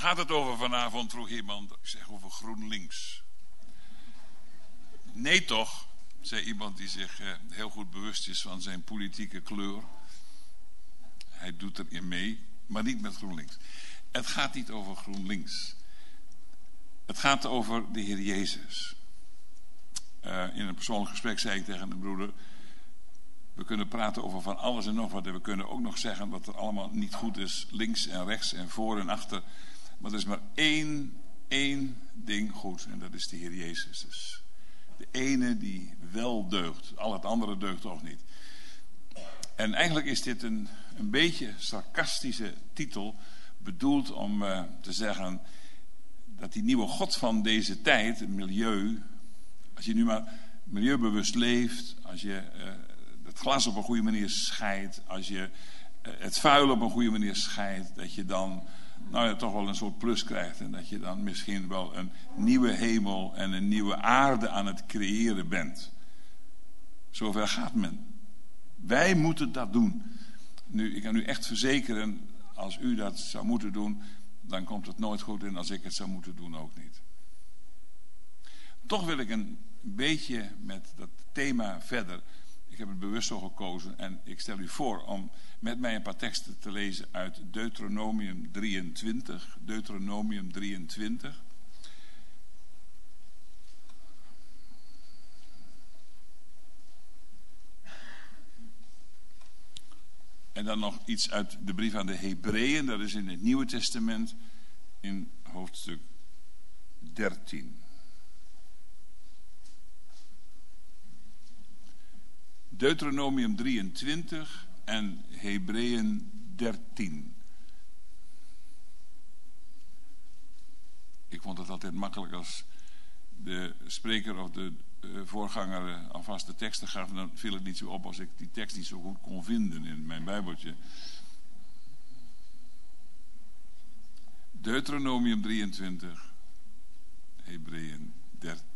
gaat het over vanavond, vroeg iemand. Ik zeg over GroenLinks. Nee toch, zei iemand die zich heel goed bewust is van zijn politieke kleur. Hij doet erin mee, maar niet met GroenLinks. Het gaat niet over GroenLinks. Het gaat over de Heer Jezus. In een persoonlijk gesprek zei ik tegen een broeder: we kunnen praten over van alles en nog wat. En we kunnen ook nog zeggen wat er allemaal niet goed is. Links en rechts en voor en achter. Maar er is maar één ding goed. En dat is de Heer Jezus. Dus de ene die wel deugt. Al het andere deugt toch niet. En eigenlijk is dit een beetje sarcastische titel. Bedoeld om te zeggen dat die nieuwe God van deze tijd, het milieu. Als je nu maar milieubewust leeft. Als je het glas op een goede manier scheidt. Als je het vuil op een goede manier scheidt. Dat je dan toch wel een soort plus krijgt. En dat je dan misschien wel een nieuwe hemel en een nieuwe aarde aan het creëren bent. Zover gaat men. Wij moeten dat doen. Nu, ik kan u echt verzekeren, als u dat zou moeten doen, dan komt het nooit goed. En als ik het zou moeten doen, ook niet. Toch wil ik een beetje met dat thema verder. Ik heb het bewust zo gekozen en ik stel u voor om met mij een paar teksten te lezen uit Deuteronomium 23. Deuteronomium 23. En dan nog iets uit de brief aan de Hebreeën. Dat is in het Nieuwe Testament in hoofdstuk 13. Deuteronomium 23 en Hebreeën 13. Ik vond het altijd makkelijk als de spreker of de voorganger alvast de teksten gaf. Dan viel het niet zo op als ik die tekst niet zo goed kon vinden in mijn Bijbeltje. Deuteronomium 23, Hebreeën 13.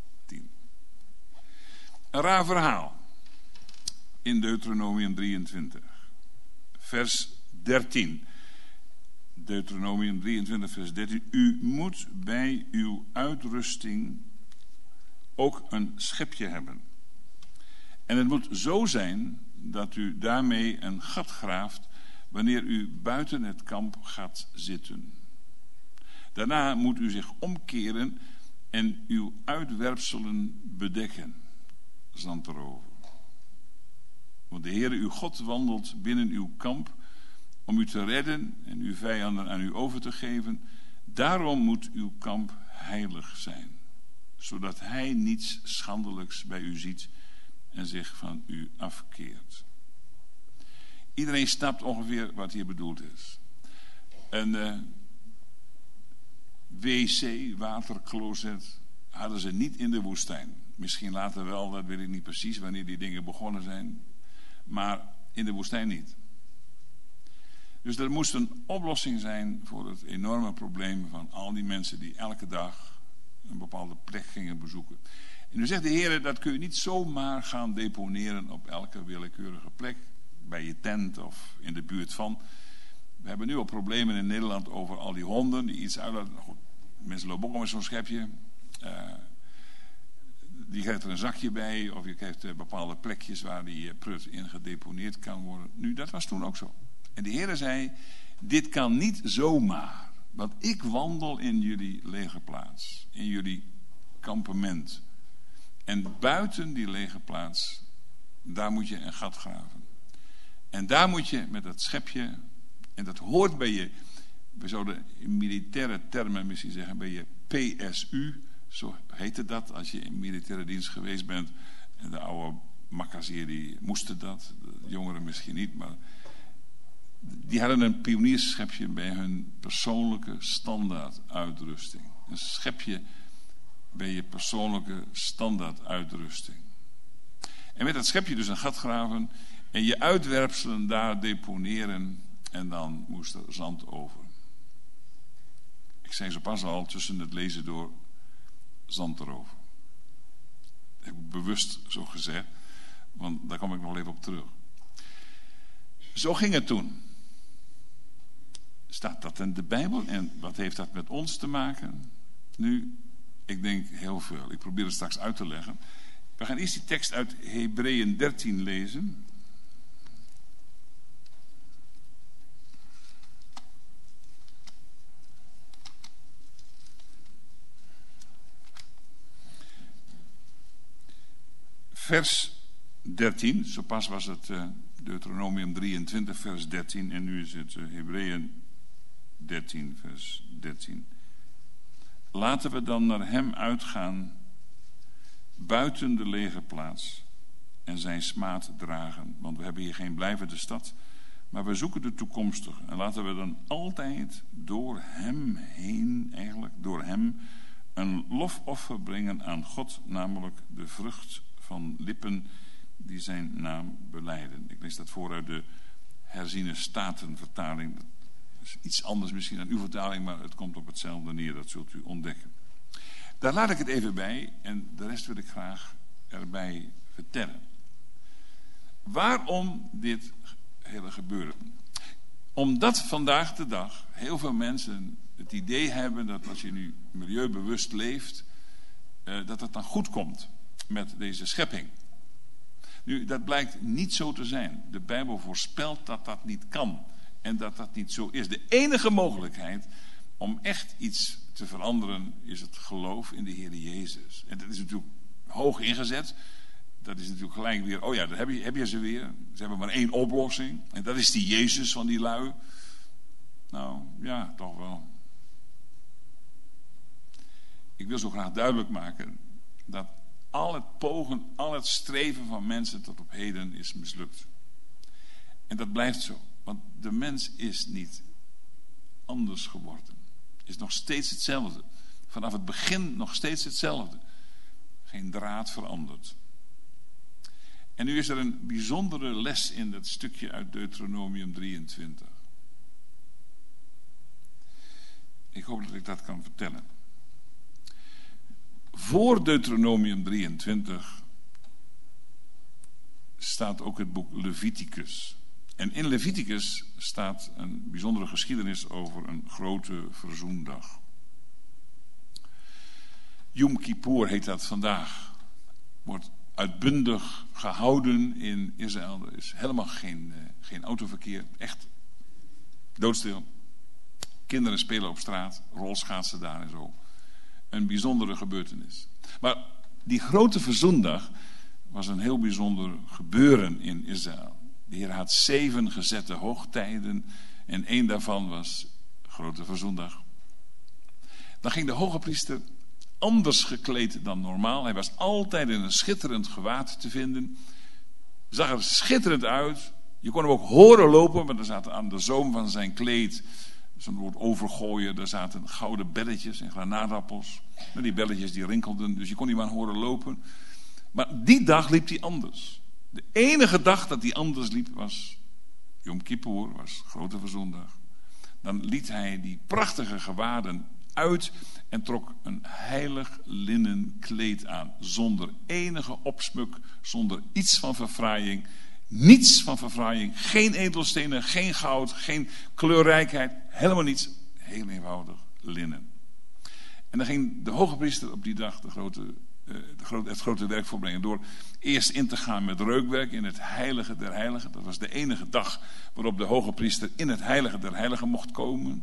Een raar verhaal. In Deuteronomium 23, vers 13. Deuteronomium 23, vers 13. U moet bij uw uitrusting ook een schepje hebben. En het moet zo zijn dat u daarmee een gat graaft wanneer u buiten het kamp gaat zitten. Daarna moet u zich omkeren en uw uitwerpselen bedekken. Zand erover. Want de Heere uw God wandelt binnen uw kamp om u te redden en uw vijanden aan u over te geven. Daarom moet uw kamp heilig zijn, zodat hij niets schandelijks bij u ziet en zich van u afkeert. Iedereen snapt ongeveer wat hier bedoeld is. Een wc, watercloset, hadden ze niet in de woestijn. Misschien later wel, dat weet ik niet precies wanneer die dingen begonnen zijn. Maar in de woestijn niet. Dus er moest een oplossing zijn voor het enorme probleem van al die mensen die elke dag een bepaalde plek gingen bezoeken. En nu zegt de Heer, dat kun je niet zomaar gaan deponeren op elke willekeurige plek. Bij je tent of in de buurt van. We hebben nu al problemen in Nederland over al die honden die iets uitlaten. Nou goed, mensen lopen ook met zo'n schepje. Die krijgt er een zakje bij. Of je krijgt bepaalde plekjes waar die prut in gedeponeerd kan worden. Nu, dat was toen ook zo. En de Heer zei, dit kan niet zomaar. Want ik wandel in jullie legerplaats. In jullie kampement. En buiten die legerplaats, daar moet je een gat graven. En daar moet je met dat schepje, en dat hoort bij je, we zouden in militaire termen misschien zeggen, bij je PSU, zo heette dat als je in militaire dienst geweest bent. En de oude makkers hier, die moesten dat, de jongeren misschien niet, maar die hadden een pionierschepje bij hun persoonlijke standaard uitrusting. Een schepje bij je persoonlijke standaard uitrusting. En met dat schepje dus een gat graven en je uitwerpselen daar deponeren en dan moest er zand over. Ik zei zo pas al tussen het lezen door zand erover. Dat heb ik bewust zo gezegd, want daar kom ik nog even op terug. Zo ging het toen. staat dat in de Bijbel? En wat heeft dat met ons te maken? Nu, ik denk heel veel. Ik probeer het straks uit te leggen. We gaan eerst die tekst uit Hebreeën 13 lezen. Vers 13, zo pas was het Deuteronomium 23, vers 13, en nu is het Hebreeën 13, vers 13. Laten we dan naar hem uitgaan, buiten de legerplaats, en zijn smaad dragen. Want we hebben hier geen blijvende stad, maar we zoeken de toekomstige. En laten we dan altijd door hem heen, door hem, een lofoffer brengen aan God, namelijk de vrucht van lippen die zijn naam belijden. Ik lees dat voor uit de herziene statenvertaling. Dat is iets anders misschien dan uw vertaling, maar het komt op hetzelfde neer, dat zult u ontdekken. Daar laat ik het even bij en de rest wil ik graag erbij vertellen. Waarom dit hele gebeuren? Omdat vandaag de dag heel veel mensen het idee hebben dat als je nu milieubewust leeft, dat het dan goed komt met deze schepping. Nu, dat blijkt niet zo te zijn. De Bijbel voorspelt dat dat niet kan. En dat dat niet zo is. De enige mogelijkheid om echt iets te veranderen is het geloof in de Heer Jezus. En dat is natuurlijk hoog ingezet. Dat is natuurlijk gelijk weer, oh ja, daar heb je ze weer. Ze hebben maar één oplossing. En dat is die Jezus van die lui. Nou, ja, toch wel. Ik wil zo graag duidelijk maken dat al het pogen, al het streven van mensen tot op heden is mislukt. En dat blijft zo. Want de mens is niet anders geworden. Is nog steeds hetzelfde. Vanaf het begin nog steeds hetzelfde. Geen draad veranderd. En nu is er een bijzondere les in dat stukje uit Deuteronomium 23. Ik hoop dat ik dat kan vertellen. Voor Deuteronomium 23 staat ook het boek Leviticus. En in Leviticus staat een bijzondere geschiedenis over een grote verzoendag. Yom Kippur heet dat vandaag. Wordt uitbundig gehouden in Israël. Er is helemaal geen autoverkeer. Echt doodstil. Kinderen spelen op straat. Rolschaatsen daar en zo. Een bijzondere gebeurtenis. Maar die grote verzoendag was een heel bijzonder gebeuren in Israël. De Heer had 7 gezette hoogtijden en 1 daarvan was grote verzoendag. Dan ging de hoge priester anders gekleed dan normaal. Hij was altijd in een schitterend gewaad te vinden. Zag er schitterend uit. Je kon hem ook horen lopen, want er zaten aan de zoom van zijn kleed, zo'n woord overgooien, daar zaten gouden belletjes en granaatappels. En die belletjes die rinkelden, dus je kon die maar horen lopen. Maar die dag liep hij anders. De enige dag dat hij anders liep was Yom Kippur, was grote verzoendag. Dan liet hij die prachtige gewaden uit en trok een heilig linnen kleed aan. Zonder enige opsmuk, zonder iets van verfraaiing. Niets van verfraaiing, geen edelstenen, geen goud, geen kleurrijkheid, helemaal niets. Heel eenvoudig linnen. En dan ging de hoge priester op die dag het grote werk voorbrengen door eerst in te gaan met reukwerk in het heilige der heiligen. Dat was de enige dag waarop de hoge priester in het heilige der heiligen mocht komen.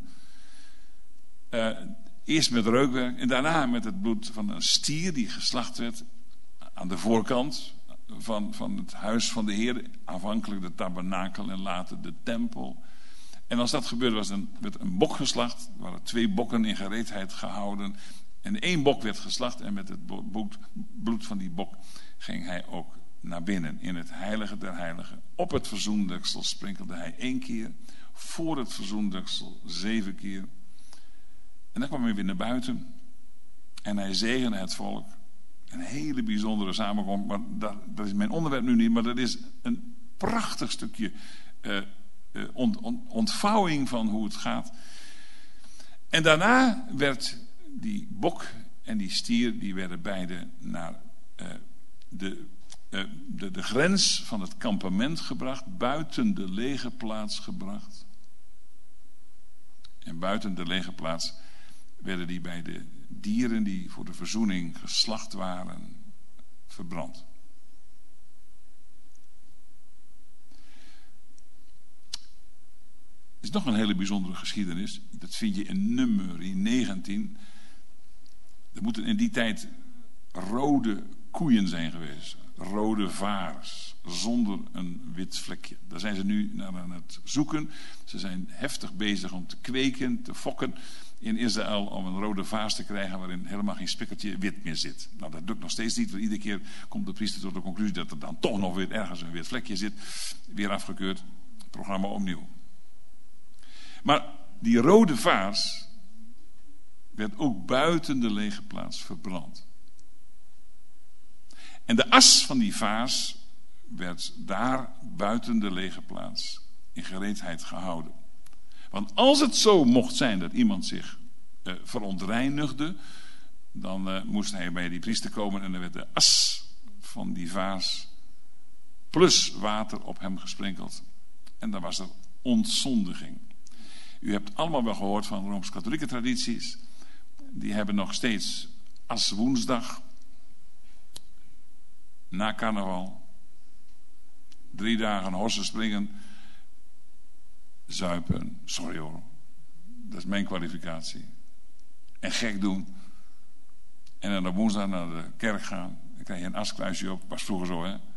Eerst met reukwerk en daarna met het bloed van een stier die geslacht werd aan de voorkant van het huis van de Heer. Aanvankelijk de tabernakel en later de tempel. En als dat gebeurde werd een bok geslacht. Er waren 2 bokken in gereedheid gehouden. En 1 bok werd geslacht en met het bloed van die bok ging hij ook naar binnen in het heilige der heiligen. Op het verzoendeksel sprinkelde hij 1 keer. Voor het verzoendeksel 7 keer. En dan kwam hij weer naar buiten. En hij zegende het volk. Een hele bijzondere samenkomst. Maar dat is mijn onderwerp nu niet. Maar dat is een prachtig stukje ontvouwing van hoe het gaat. En daarna werd die bok en die stier, die werden beide naar de grens van het kampement gebracht, buiten de legerplaats gebracht. En buiten de legerplaats werden die bij de dieren die voor de verzoening geslacht waren verbrand. Er is nog een hele bijzondere geschiedenis. Dat vind je in Numeri 19. Er moeten in die tijd rode koeien zijn geweest. Rode vaars. Zonder een wit vlekje. Daar zijn ze nu naar aan het zoeken. Ze zijn heftig bezig om te kweken, te fokken in Israël om een rode vaars te krijgen waarin helemaal geen spikkertje wit meer zit. Nou, dat lukt nog steeds niet, want iedere keer komt de priester tot de conclusie dat er dan toch nog weer ergens een wit vlekje zit. Weer afgekeurd. Programma opnieuw. Maar die rode vaars werd ook buiten de legerplaats verbrand. En de as van die vaars werd daar buiten de legerplaats in gereedheid gehouden. Want als het zo mocht zijn dat iemand zich verontreinigde, dan moest hij bij die priester komen en dan werd de as van die vaas plus water op hem gesprenkeld. En dan was er ontzondiging. U hebt allemaal wel gehoord van Rooms-katholieke tradities. Die hebben nog steeds aswoensdag, na carnaval, 3 dagen horsen springen, zuipen, sorry hoor, dat is mijn kwalificatie. En gek doen. En dan op woensdag naar de kerk gaan. Dan krijg je een askruisje op, was vroeger zo, hè.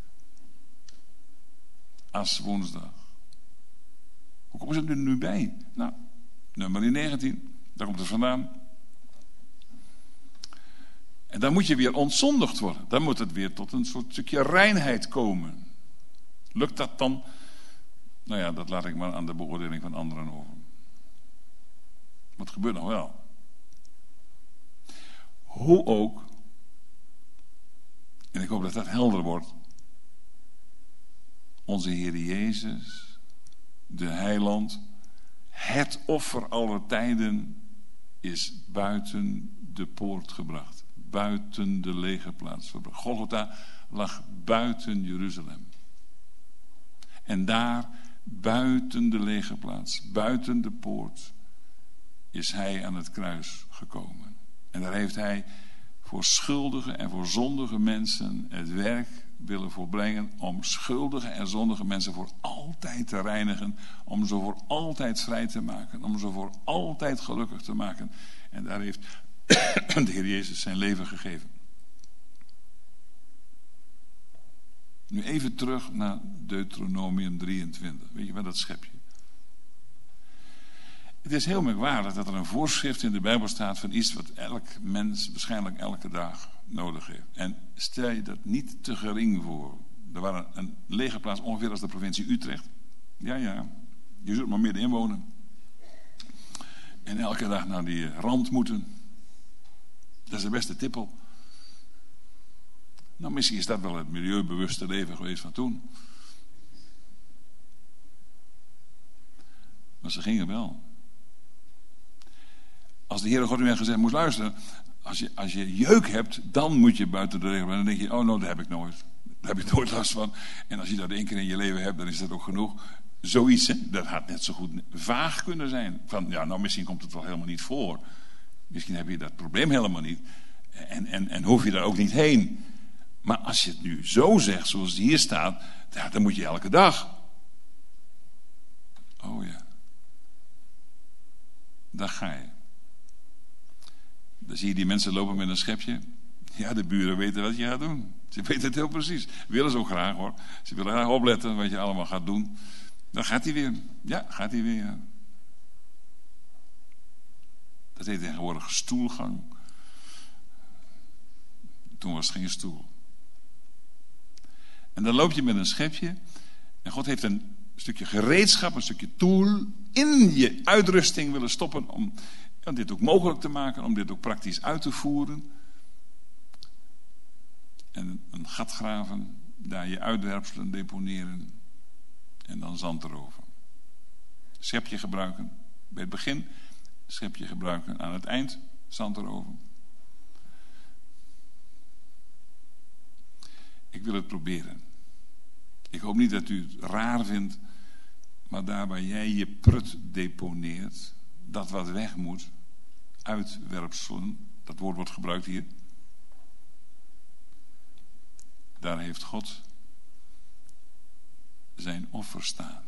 Aswoensdag. Hoe komen ze er nu bij? Nou, Numeri 19, daar komt het vandaan. En dan moet je weer ontzondigd worden. Dan moet het weer tot een soort stukje reinheid komen. Lukt dat dan? Nou ja, dat laat ik maar aan de beoordeling van anderen over. Maar het gebeurt nog wel. Hoe ook, en ik hoop dat dat helder wordt, onze Heer Jezus, de Heiland, het offer aller tijden, is buiten de poort gebracht. Buiten de legerplaats gebracht. Golgotha lag buiten Jeruzalem. En daar, buiten de legerplaats, buiten de poort, is hij aan het kruis gekomen. En daar heeft hij voor schuldige en voor zondige mensen het werk willen volbrengen om schuldige en zondige mensen voor altijd te reinigen, om ze voor altijd vrij te maken, om ze voor altijd gelukkig te maken. En daar heeft de Heer Jezus zijn leven gegeven. Nu even terug naar Deuteronomium 23. Weet je wel, dat schepje. Het is heel merkwaardig dat er een voorschrift in de Bijbel staat van iets wat elk mens waarschijnlijk elke dag nodig heeft. En stel je dat niet te gering voor. Er was een legerplaats ongeveer als de provincie Utrecht. Ja, je zult maar middenin wonen. En elke dag naar die rand moeten. Dat is de beste tippel. Nou, misschien is dat wel het milieubewuste leven geweest van toen. Maar ze gingen wel. Als de Heere God u heeft gezegd, moest luisteren. Als je jeuk hebt, dan moet je buiten de regel. Dan denk je, oh nou, dat heb ik nooit. Daar heb ik nooit last van. En als je dat 1 keer in je leven hebt, dan is dat ook genoeg. Zoiets, hè, dat had net zo goed vaag kunnen zijn. Van, ja, nou, misschien komt het wel helemaal niet voor. Misschien heb je dat probleem helemaal niet. En hoef je daar ook niet heen. Maar als je het nu zo zegt, zoals het hier staat, ja, dan moet je elke dag. Oh ja. Daar ga je. Dan zie je die mensen lopen met een schepje. Ja, de buren weten wat je gaat doen. Ze weten het heel precies. Willen ze ook graag hoor. Ze willen graag opletten wat je allemaal gaat doen. Dan gaat hij weer. Ja, gaat hij weer. Ja. Dat heet tegenwoordig stoelgang. Toen was het geen stoel. En dan loop je met een schepje. En God heeft een stukje gereedschap, een stukje tool in je uitrusting willen stoppen om dit ook mogelijk te maken, om dit ook praktisch uit te voeren. En een gat graven, daar je uitwerpselen deponeren en dan zand erover. Schepje gebruiken bij het begin, schepje gebruiken aan het eind, zand erover. Ik wil het proberen. Ik hoop niet dat u het raar vindt, maar daar waar jij je prut deponeert, dat wat weg moet, uitwerpselen, dat woord wordt gebruikt hier. Daar heeft God zijn offer staan.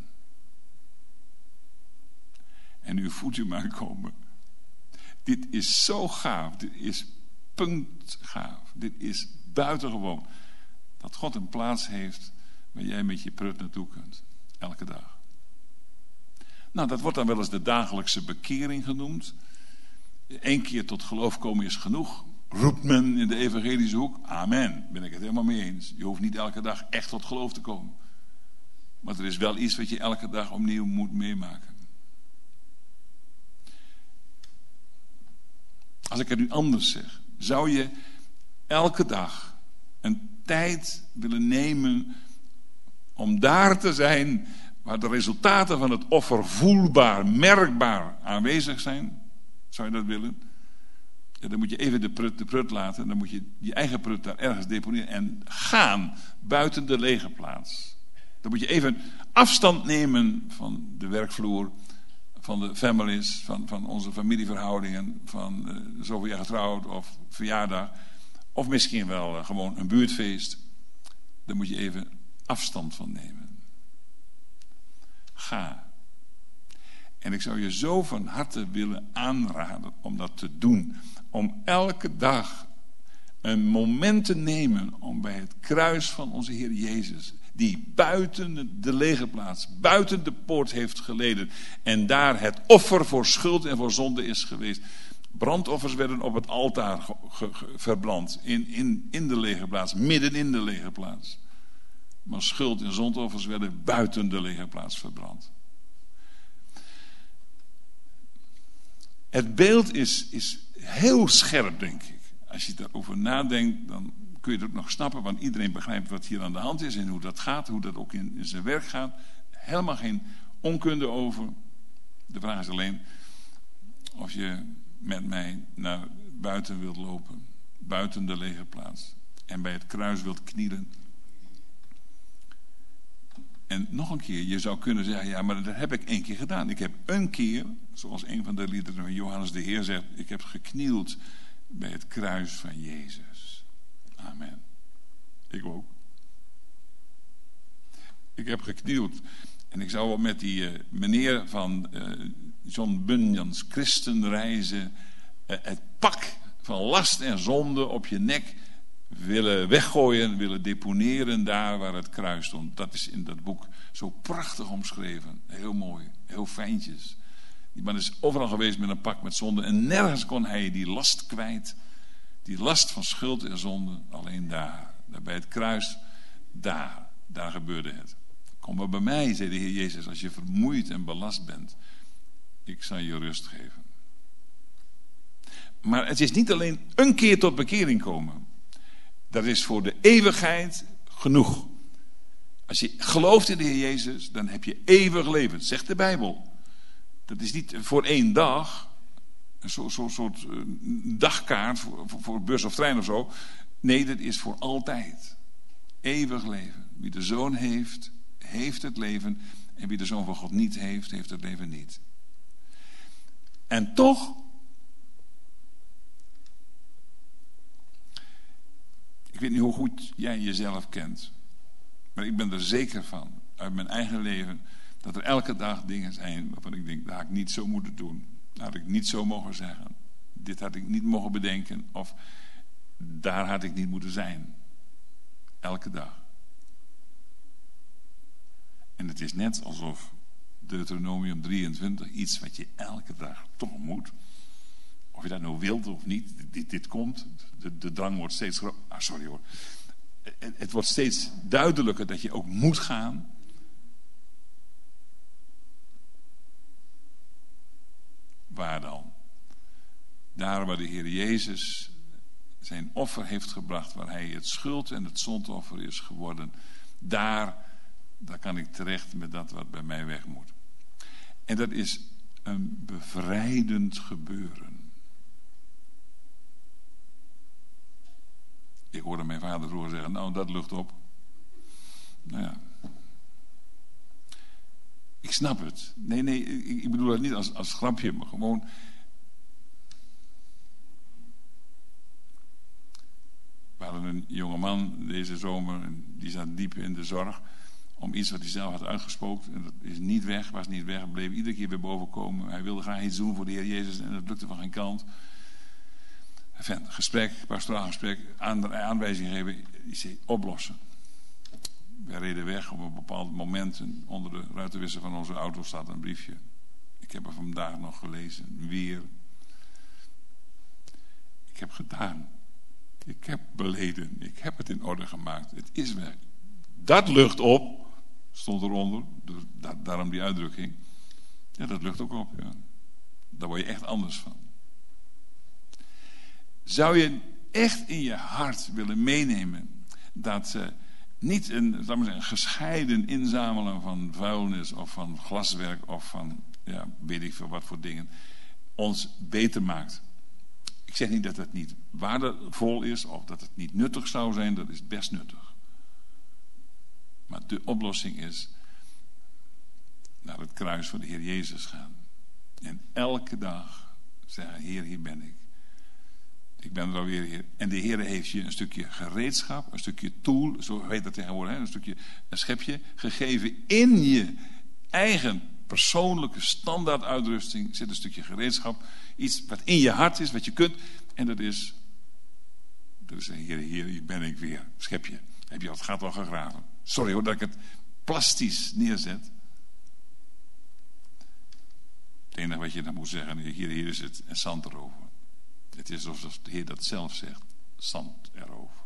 En nu voelt u maar komen. Dit is zo gaaf. Dit is puntgaaf. Dit is buitengewoon. Dat God een plaats heeft waar jij met je prut naartoe kunt. Elke dag. Nou, dat wordt dan wel eens de dagelijkse bekering genoemd. 1 keer tot geloof komen is genoeg. Roept men in de evangelische hoek. Amen. Ben ik het helemaal mee eens. Je hoeft niet elke dag echt tot geloof te komen. Maar er is wel iets wat je elke dag opnieuw moet meemaken. Als ik het nu anders zeg. Zou je elke dag een tijd willen nemen om daar te zijn waar de resultaten van het offer voelbaar, merkbaar aanwezig zijn? Zou je dat willen? Ja, dan moet je even de prut laten. Dan moet je je eigen prut daar ergens deponeren en gaan buiten de lege plaats. Dan moet je even afstand nemen van de werkvloer, van de families, van onze familieverhoudingen, van zoveel jaar getrouwd of verjaardag. Of misschien wel gewoon een buurtfeest. Daar moet je even afstand van nemen. Ga. En ik zou je zo van harte willen aanraden om dat te doen. Om elke dag een moment te nemen om bij het kruis van onze Heer Jezus, die buiten de lege plaats, buiten de poort heeft geleden en daar het offer voor schuld en voor zonde is geweest. Brandoffers werden op het altaar verbrand in de lege plaats, midden in de lege plaats. Maar schuld- en zondoffers werden buiten de lege plaats verbrand. Het beeld is heel scherp, denk ik. Als je daarover nadenkt, dan kun je het ook nog snappen, want iedereen begrijpt wat hier aan de hand is en hoe dat gaat, hoe dat ook in zijn werk gaat. Helemaal geen onkunde over. De vraag is alleen of je met mij naar buiten wilt lopen, buiten de lege plaats, en bij het kruis wilt knielen. En nog een keer, je zou kunnen zeggen, ja, maar dat heb ik 1 keer gedaan. Ik heb een keer, zoals een van de liederen van Johannes de Heer zegt, ik heb geknield bij het kruis van Jezus. Amen. Ik ook. Ik heb geknield. En ik zou wel met die meneer van John Bunyan's Christenreizen het pak van last en zonde op je nek willen weggooien, willen deponeren daar waar het kruis stond. Dat is in dat boek zo prachtig omschreven. Heel mooi, heel fijntjes. Die man is overal geweest met een pak met zonde en nergens kon hij die last kwijt. Die last van schuld en zonde, alleen daar bij het kruis, daar gebeurde het. Kom maar bij mij, zei de Heer Jezus, als je vermoeid en belast bent. Ik zal je rust geven. Maar het is niet alleen een keer tot bekering komen. Dat is voor de eeuwigheid genoeg. Als je gelooft in de Heer Jezus, dan heb je eeuwig leven, zegt de Bijbel. Dat is niet voor 1 dag, een soort dagkaart voor bus of trein of zo. Nee, dat is voor altijd. Eeuwig leven. Wie de Zoon heeft, heeft het leven. En wie de Zoon van God niet heeft, heeft het leven niet. En toch, ik weet niet hoe goed jij jezelf kent, maar ik ben er zeker van, uit mijn eigen leven, dat er elke dag dingen zijn waarvan ik denk, dat had ik niet zo moeten doen. Dat had ik niet zo mogen zeggen. Dit had ik niet mogen bedenken. Of daar had ik niet moeten zijn. Elke dag. En het is net alsof Deuteronomium 23, iets wat je elke dag toch moet. Of je dat nou wilt of niet, dit komt. De drang wordt steeds groter. Sorry hoor. Het wordt steeds duidelijker dat je ook moet gaan. Waar dan? Daar waar de Heer Jezus zijn offer heeft gebracht, waar hij het schuld- en het zondoffer is geworden. Daar kan ik terecht met dat wat bij mij weg moet. En dat is een bevrijdend gebeuren. Ik hoorde mijn vader vroeger zeggen, nou dat lucht op. Nou ja. Ik snap het. Nee, ik bedoel dat niet als grapje, maar gewoon. We hadden een jongeman deze zomer, en die zat diep in de zorg om iets wat hij zelf had uitgespookt. En dat is niet weg, was niet weg, bleef iedere keer weer bovenkomen. Hij wilde graag iets doen voor de Heer Jezus en dat lukte van geen kant. Enfin, gesprek, pastoraal gesprek, aanwijzing geven, iets oplossen. Wij reden weg op een bepaald moment en onder de ruitenwisser van onze auto staat een briefje. Ik heb er vandaag nog gelezen, weer. Ik heb gedaan. Ik heb beleden. Ik heb het in orde gemaakt. Het is weg. Dat lucht op, stond eronder. Daarom die uitdrukking. Ja, dat lucht ook op. Ja. Daar word je echt anders van. Zou je echt in je hart willen meenemen dat niet een gescheiden inzamelen van vuilnis of van glaswerk of van weet ik veel wat voor dingen ons beter maakt? Ik zeg niet dat het niet waardevol is of dat het niet nuttig zou zijn, dat is best nuttig. Maar de oplossing is naar het kruis van de Heer Jezus gaan. En elke dag zeggen, Heer, hier ben ik. Ik ben er alweer, Heer. En de Heer heeft je een stukje gereedschap, een stukje tool, zo heet dat tegenwoordig, een schepje, gegeven in je eigen persoonlijke standaarduitrusting zit een stukje gereedschap. Iets wat in je hart is, wat je kunt. En dat is Heer, hier ben ik weer. Schepje. Heb je het gat al gegraven? Sorry hoor dat ik het plastisch neerzet. Het enige wat je dan moet zeggen, hier is het en zand erover. Het is alsof de Heer dat zelf zegt. Zand erover.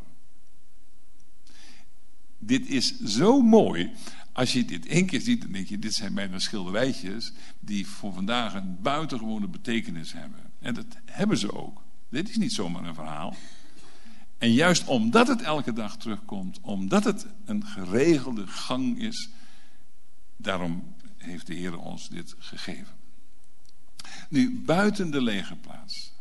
Dit is zo mooi. Als je dit één keer ziet, dan denk je, dit zijn bijna schilderijtjes die voor vandaag een buitengewone betekenis hebben. En dat hebben ze ook. Dit is niet zomaar een verhaal. En juist omdat het elke dag terugkomt, omdat het een geregelde gang is, daarom heeft de Heer ons dit gegeven. Nu, buiten de legerplaats.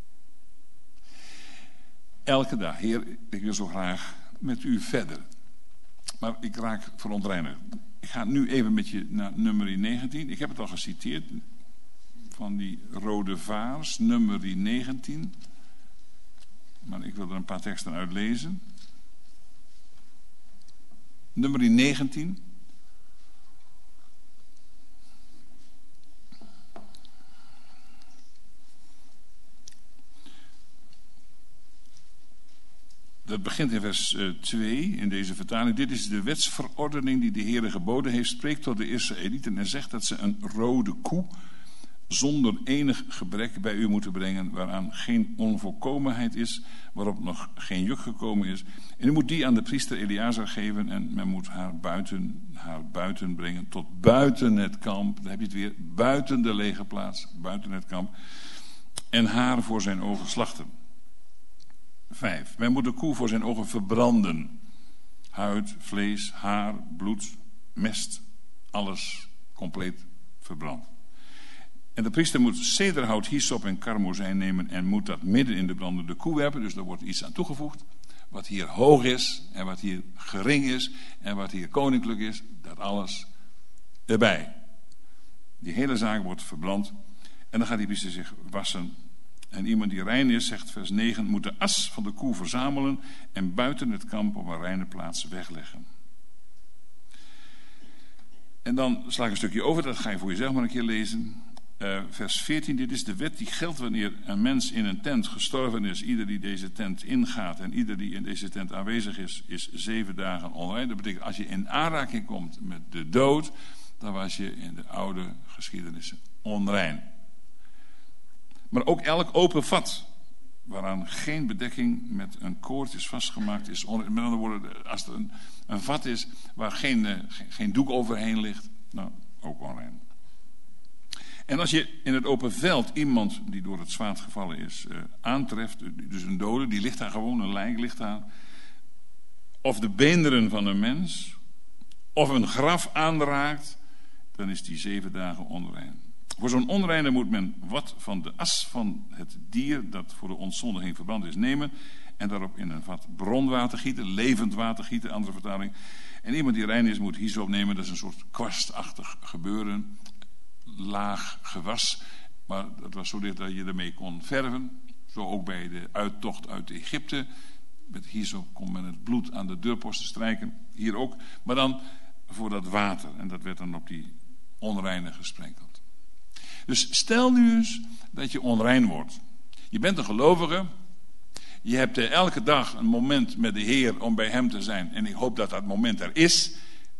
Elke dag, Heer, ik wil zo graag met u verder. Maar ik raak verontreinigd. Ik ga nu even met je naar nummer 19. Ik heb het al geciteerd. Van die rode vaars, nummer 19. Maar ik wil er een paar teksten uit lezen. Nummer 19. Dat begint in vers 2 in deze vertaling. Dit is de wetsverordening die de Heere geboden heeft. Spreekt tot de Israëlieten en zegt dat ze een rode koe zonder enig gebrek bij u moeten brengen, waaraan geen onvolkomenheid is, waarop nog geen juk gekomen is. En u moet die aan de priester Eleazar geven en men moet haar buiten brengen, tot buiten het kamp. Dan heb je het weer, buiten de legerplaats, buiten het kamp. En haar voor zijn ogen slachten. 5. Men moet de koe voor zijn ogen verbranden. Huid, vlees, haar, bloed, mest, alles compleet verbrand. En de priester moet cederhout, hyssop en karmozijn nemen en moet dat midden in de brandende koe werpen. Dus daar wordt iets aan toegevoegd. Wat hier hoog is en wat hier gering is en wat hier koninklijk is, dat alles erbij. Die hele zaak wordt verbrand en dan gaat die priester zich wassen. En iemand die rein is, zegt vers 9, moet de as van de koe verzamelen en buiten het kamp op een reine plaats wegleggen. En dan sla ik een stukje over, dat ga je voor jezelf maar een keer lezen. Vers 14, dit is de wet die geldt wanneer een mens in een tent gestorven is. Ieder die deze tent ingaat en ieder die in deze tent aanwezig is 7 dagen onrein. Dat betekent, als je in aanraking komt met de dood, dan was je in de oude geschiedenissen onrein. Maar ook elk open vat, waaraan geen bedekking met een koord is vastgemaakt, is onrein. Met andere woorden, als er een vat is waar geen doek overheen ligt, nou, ook onrein. En als je in het open veld iemand die door het zwaard gevallen is aantreft, dus een dode, die ligt daar gewoon, een lijk ligt daar, of de beenderen van een mens, of een graf aanraakt, dan is die 7 dagen onrein. Voor zo'n onreine moet men wat van de as van het dier dat voor de ontzondiging verbrand is nemen en daarop in een vat bronwater gieten, levend water gieten, andere vertaling. En iemand die rein is moet hyssop nemen, dat is een soort kwastachtig gebeuren, laag gewas, maar dat was zo dicht dat je ermee kon verven. Zo ook bij de uittocht uit Egypte. Met hyssop kon men het bloed aan de deurposten strijken, hier ook, maar dan voor dat water, en dat werd dan op die onreine gesprenkeld. Dus stel nu eens dat je onrein wordt. Je bent een gelovige. Je hebt elke dag een moment met de Heer om bij hem te zijn. En ik hoop dat dat moment er is.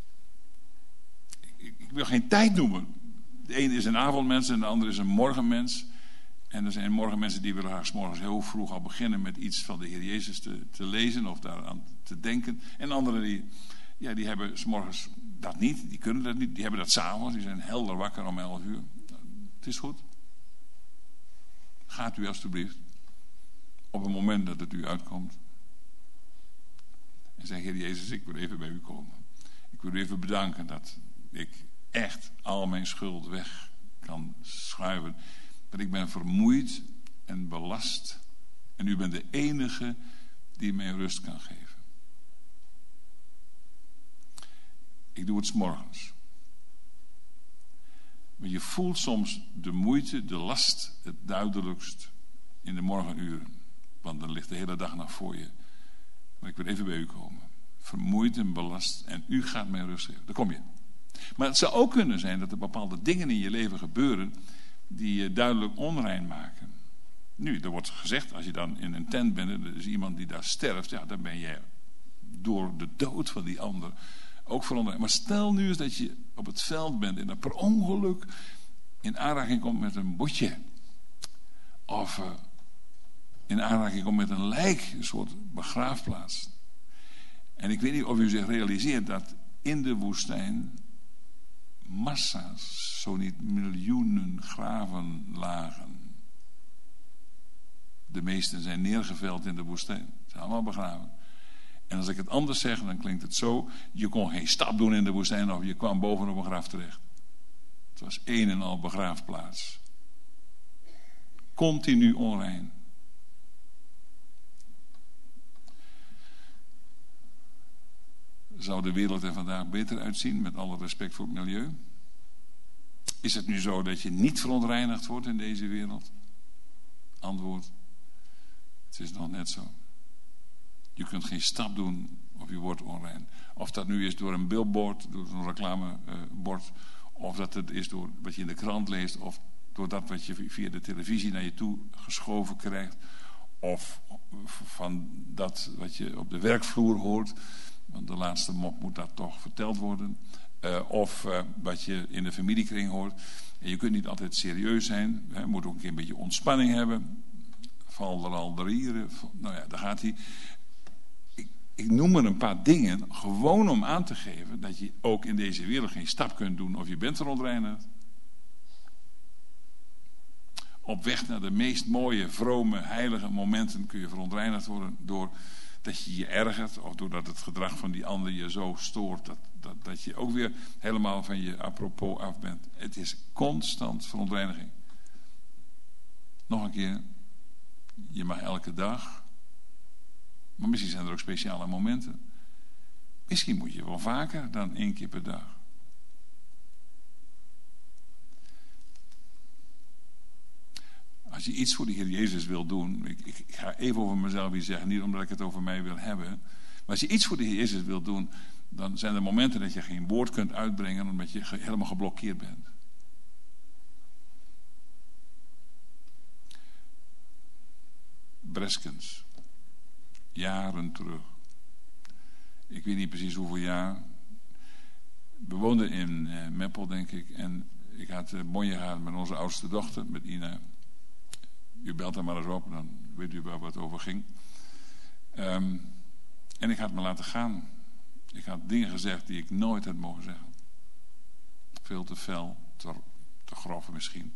Ik wil geen tijd noemen. De ene is een avondmens en de andere is een morgenmens. En er zijn morgenmensen die willen graag 's morgens heel vroeg al beginnen met iets van de Heer Jezus te lezen of daaraan te denken. En anderen die hebben 's morgens dat niet, die kunnen dat niet. Die hebben dat 's avonds, die zijn helder wakker om 11 uur. Het is goed. Gaat u alstublieft op het moment dat het u uitkomt en zeg: Heer Jezus, ik wil even bij u komen. Ik wil u even bedanken dat ik echt al mijn schuld weg kan schuiven. Dat ik ben vermoeid en belast en u bent de enige die mij rust kan geven. Ik doe het 's morgens. Maar je voelt soms de moeite, de last het duidelijkst in de morgenuren. Want dan ligt de hele dag nog voor je. Maar ik wil even bij u komen. Vermoeid en belast. En u gaat mij rust geven. Daar kom je. Maar het zou ook kunnen zijn dat er bepaalde dingen in je leven gebeuren die je duidelijk onrein maken. Nu, er wordt gezegd, als je dan in een tent bent en er is iemand die daar sterft, ja, dan ben je door de dood van die ander ook verontreinigd. Maar stel nu eens dat je op het veld bent en dat per ongeluk in aanraking komt met een botje. Of in aanraking komt met een lijk, een soort begraafplaats. En ik weet niet of u zich realiseert dat in de woestijn massa's, zo niet miljoenen graven lagen. De meesten zijn neergeveld in de woestijn. Ze zijn allemaal begraven. En als ik het anders zeg, dan klinkt het zo: je kon geen stap doen in de woestijn of je kwam bovenop een graf terecht. Het was een en al begraafplaats. Continu onrein. Zou de wereld er vandaag beter uitzien, met alle respect voor het milieu? Is het nu zo dat je niet verontreinigd wordt in deze wereld? Antwoord: het is nog net zo. Je kunt geen stap doen of je wordt onrein. Of dat nu is door een billboard, door een reclamebord, of dat het is door wat je in de krant leest, of door dat wat je via de televisie naar je toe geschoven krijgt, of van dat wat je op de werkvloer hoort, want de laatste mop moet dat toch verteld worden, of wat je in de familiekring hoort. En je kunt niet altijd serieus zijn, je moet ook een beetje ontspanning hebben. Val er al 3 rieren, nou ja, daar gaat hij. Ik noem er een paar dingen, gewoon om aan te geven dat je ook in deze wereld geen stap kunt doen of je bent verontreinigd. Op weg naar de meest mooie, vrome, heilige momenten kun je verontreinigd worden doordat je je ergert of doordat het gedrag van die ander je zo stoort dat je ook weer helemaal van je apropos af bent. Het is constant verontreiniging. Nog een keer, je mag elke dag. Maar misschien zijn er ook speciale momenten. Misschien moet je wel vaker dan 1 keer per dag. Als je iets voor de Heer Jezus wil doen. Ik ga even over mezelf hier zeggen. Niet omdat ik het over mij wil hebben. Maar als je iets voor de Heer Jezus wil doen. Dan zijn er momenten dat je geen woord kunt uitbrengen. Omdat je helemaal geblokkeerd bent. Breskens. Jaren terug. Ik weet niet precies hoeveel jaar. We woonden in Meppel, denk ik. En ik had bonje gehad met onze oudste dochter, met Ina. U belt er maar eens op, dan weet u waar wat over ging. En ik had me laten gaan. Ik had dingen gezegd die ik nooit had mogen zeggen. Veel te fel, te grof misschien.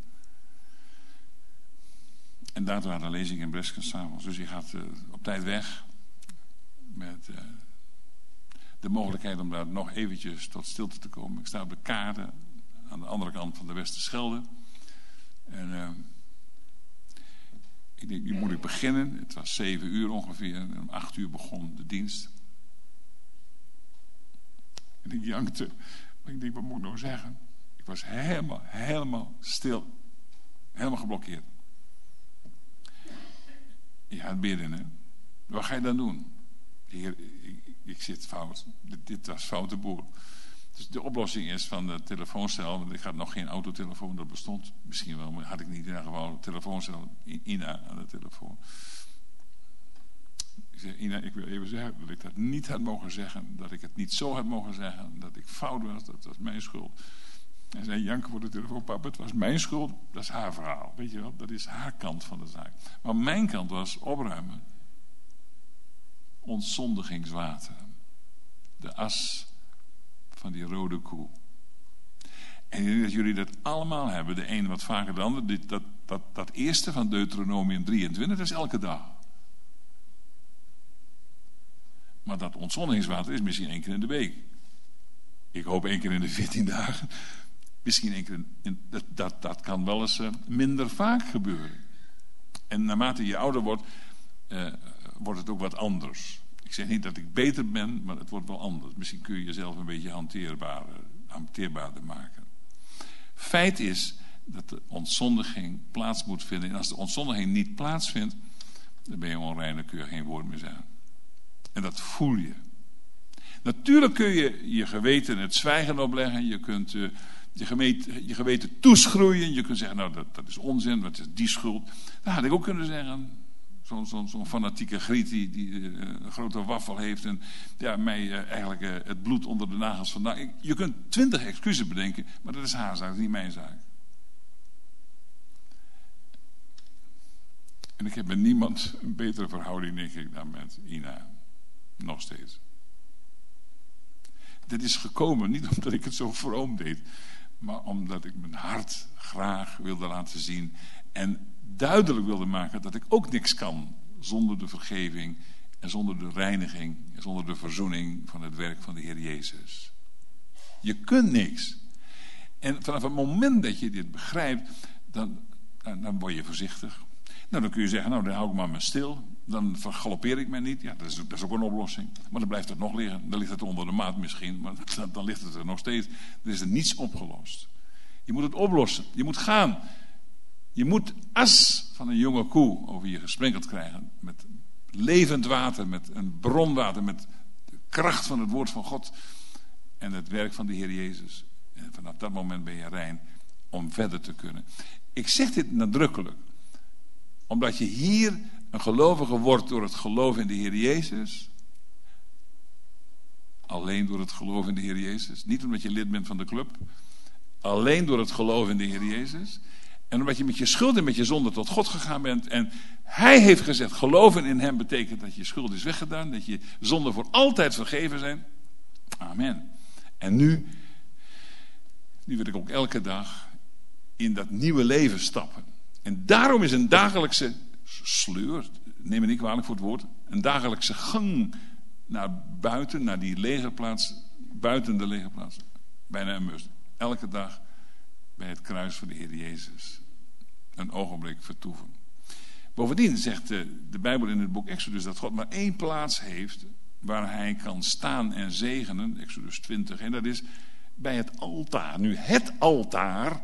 En daardoor had een lezing in Breskens 's avonds. Dus je gaat op tijd weg. Met de mogelijkheid om daar nog eventjes tot stilte te komen. Ik sta op de kade aan de andere kant van de Westerschelde. En ik denk, nu moet ik ik beginnen. Het was 7 uur ongeveer. En om 8 uur begon de dienst. En ik jankte. Maar ik denk, wat moet ik nou zeggen? Ik was helemaal stil. Helemaal geblokkeerd. Je gaat bidden, hè. Wat ga je dan doen? Heer, ik zit fout. Dit was foute boel. Dus de oplossing is van de telefooncel. Want ik had nog geen autotelefoon, dat bestond misschien wel. Maar had ik niet in ieder geval een telefooncel. Ina aan de telefoon. Ik zei, Ina, ik wil even zeggen dat ik dat niet had mogen zeggen. Dat ik het niet zo had mogen zeggen. Dat ik fout was, dat was mijn schuld. En zei janken voor de telefoon, papa, het was mijn schuld. Dat is haar verhaal, weet je wel. Dat is haar kant van de zaak. Maar mijn kant was opruimen. Ontzondigingswater. De as van die rode koe. En ik denk dat jullie dat allemaal hebben. De een wat vaker dan de ander. Dat eerste van Deuteronomium 23, dat is elke dag. Maar dat ontzondigingswater is misschien 1 keer in de week. Ik hoop 1 keer in de 14 dagen. Misschien 1 keer dat kan wel eens minder vaak gebeuren. En naarmate je ouder wordt, wordt het ook wat anders. Ik zeg niet dat ik beter ben, maar het wordt wel anders. Misschien kun je jezelf een beetje hanteerbaarder maken. Feit is dat de ontzondiging plaats moet vinden. En als de ontzondiging niet plaatsvindt, dan ben je onrein, dan kun je geen woord meer zeggen. En dat voel je. Natuurlijk kun je je geweten het zwijgen opleggen. Je kunt je geweten toeschroeien. Je kunt zeggen, nou dat is onzin, wat is die schuld. Dat had ik ook kunnen zeggen. Zo'n fanatieke griet die een grote waffel heeft en ja, mij eigenlijk het bloed onder de nagels vandaan. Je kunt 20 excuses bedenken, maar dat is haar zaak, dat is niet mijn zaak. En ik heb met niemand een betere verhouding, denk ik, dan met Ina. Nog steeds. Dit is gekomen niet omdat ik het zo vroom deed, maar omdat ik mijn hart graag wilde laten zien en duidelijk wilde maken dat ik ook niks kan zonder de vergeving en zonder de reiniging en zonder de verzoening van het werk van de Heer Jezus. Je kunt niks. En vanaf het moment dat je dit begrijpt, dan word je voorzichtig. Nou, dan kun je zeggen, nou dan hou ik maar stil. Dan vergalopeer ik mij niet. Ja, dat is ook een oplossing. Maar dan blijft het nog liggen. Dan ligt het onder de maat misschien, maar dan ligt het er nog steeds. Dan is er niets opgelost. Je moet het oplossen. Je moet gaan. Je moet as van een jonge koe over je gesprenkeld krijgen. Met levend water, met een bronwater, met de kracht van het woord van God. En het werk van de Heer Jezus. En vanaf dat moment ben je rein om verder te kunnen. Ik zeg dit nadrukkelijk. Omdat je hier een gelovige wordt door het geloof in de Heer Jezus. Alleen door het geloof in de Heer Jezus. Niet omdat je lid bent van de club. Alleen door het geloof in de Heer Jezus. En omdat je met je schuld en met je zonde tot God gegaan bent. En Hij heeft gezegd, geloven in Hem betekent dat je schuld is weggedaan. Dat je zonden voor altijd vergeven zijn. Amen. En nu wil ik ook elke dag in dat nieuwe leven stappen. En daarom is een dagelijkse sleur, neem me niet kwalijk voor het woord, een dagelijkse gang naar buiten, naar die legerplaats, buiten de legerplaats, bijna een must. Elke dag bij het kruis van de Heer Jezus een ogenblik vertoeven. Bovendien zegt de Bijbel in het boek Exodus dat God maar 1 plaats heeft waar Hij kan staan en zegenen, Exodus 20, en dat is bij het altaar. Nu, het altaar,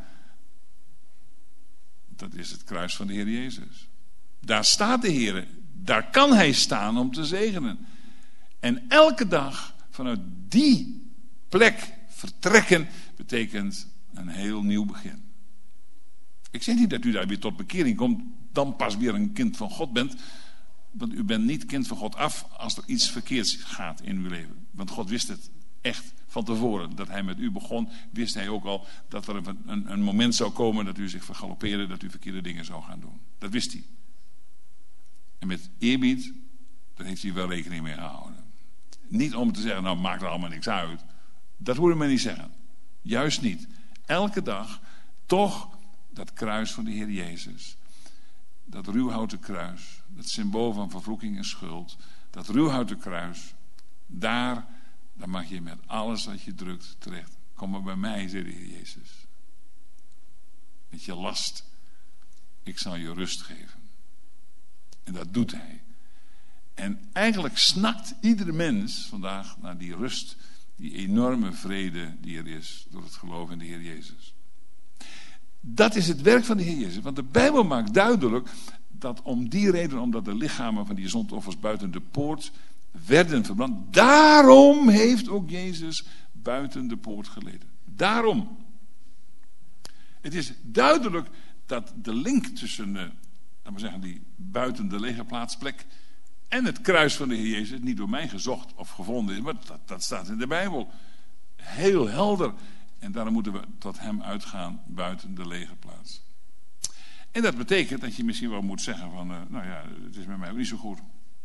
dat is het kruis van de Heer Jezus. Daar staat de Heer. Daar kan Hij staan om te zegenen. En elke dag vanuit die plek vertrekken betekent een heel nieuw begin. Ik zeg niet dat u daar weer tot bekering komt, dan pas weer een kind van God bent. Want u bent niet kind van God af als er iets verkeerds gaat in uw leven. Want God wist het echt van tevoren. Dat Hij met u begon, wist Hij ook al dat er een moment zou komen dat u zich vergalopeerde, dat u verkeerde dingen zou gaan doen. Dat wist Hij. En met eerbied, daar heeft Hij wel rekening mee gehouden. Niet om te zeggen, nou maakt er allemaal niks uit. Dat hoor je me niet zeggen. Juist niet. Elke dag toch dat kruis van de Heer Jezus. Dat ruwhouten kruis. Dat symbool van vervloeking en schuld. Dat ruwhouten kruis. Daar mag je met alles wat je drukt terecht. Kom maar bij mij, zei de Heer Jezus. Met je last. Ik zal je rust geven. En dat doet hij. En eigenlijk snakt iedere mens vandaag naar die rust, die enorme vrede die er is door het geloof in de Heer Jezus. Dat is het werk van de Heer Jezus. Want de Bijbel maakt duidelijk dat om die reden, omdat de lichamen van die zondoffers buiten de poort werden verbrand, daarom heeft ook Jezus buiten de poort geleden. Daarom. Het is duidelijk dat de link tussen, laten we zeggen, die buiten de legerplaatsplek en het kruis van de Heer Jezus niet door mij gezocht of gevonden is, maar dat staat in de Bijbel. Heel helder. En daarom moeten we tot hem uitgaan buiten de legerplaats. En dat betekent dat je misschien wel moet zeggen van, nou ja, het is met mij ook niet zo goed.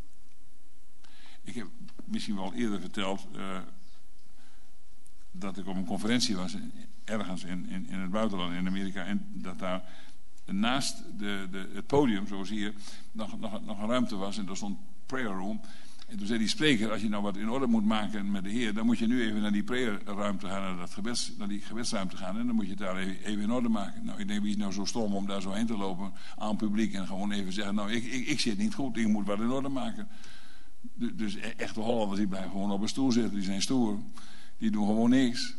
Ik heb misschien wel eerder verteld dat ik op een conferentie was, ergens in het buitenland, in Amerika, en dat daar naast het podium, zoals hier, nog een ruimte was en daar stond prayer room. En toen zei die spreker, als je nou wat in orde moet maken met de Heer, dan moet je nu even naar die prayerruimte gaan, naar die gebedsruimte gaan, en dan moet je het daar even in orde maken. Nou, ik denk, wie is nou zo stom om daar zo heen te lopen aan het publiek en gewoon even zeggen, nou, ik zit niet goed, ik moet wat in orde maken. Dus echte Hollanders, die blijven gewoon op een stoel zitten, die zijn stoer, die doen gewoon niks.